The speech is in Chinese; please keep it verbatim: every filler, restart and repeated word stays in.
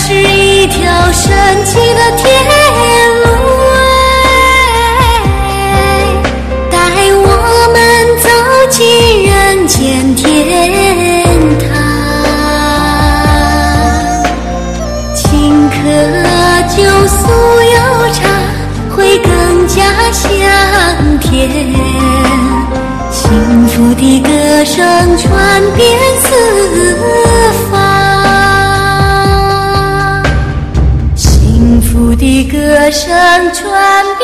是一条神奇的天路，带我们走进人间天堂。请客酒素有茶，会更加香甜。幸福的歌声传遍四方，幸福的歌声传遍